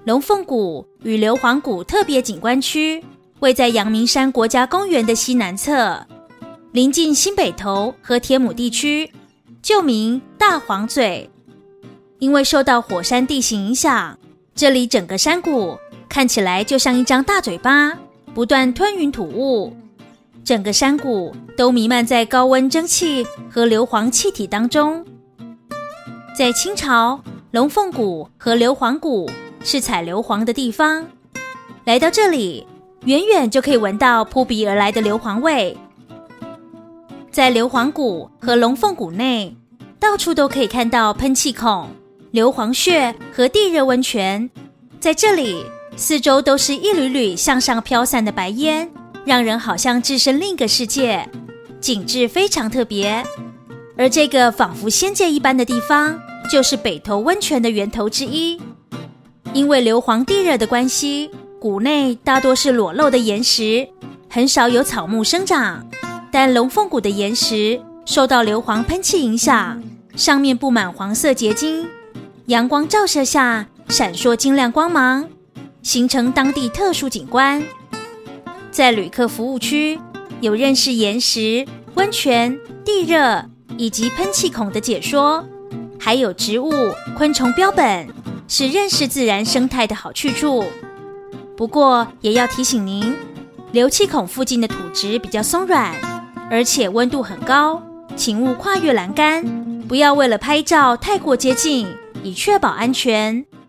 龙凤谷与硫磺谷特别景观区位在阳明山国家公园的西南侧，临近新北投和天母地区，旧名大黄嘴。因为受到火山地形影响，这里整个山谷看起来就像一张大嘴巴，不断吞云吐雾，整个山谷都弥漫在高温蒸汽和硫磺气体当中。在清朝，龙凤谷和硫磺谷是采硫磺的地方，来到这里，远远就可以闻到扑鼻而来的硫磺味。在硫磺谷和龙凤谷内，到处都可以看到喷气孔、硫磺穴和地热温泉。在这里，四周都是一缕缕向上飘散的白烟，让人好像置身另一个世界，景致非常特别。而这个仿佛仙界一般的地方，就是北投温泉的源头之一。因为硫磺地热的关系，谷内大多是裸露的岩石，很少有草木生长。但龙凤谷的岩石受到硫磺喷气影响，上面布满黄色结晶，阳光照射下闪烁晶亮光芒，形成当地特殊景观。在旅客服务区，有认识岩石、温泉、地热以及喷气孔的解说，还有植物、昆虫标本，是认识自然生态的好去处。不过也要提醒您，流气孔附近的土质比较松软，而且温度很高，请勿跨越栏杆，不要为了拍照太过接近，以确保安全。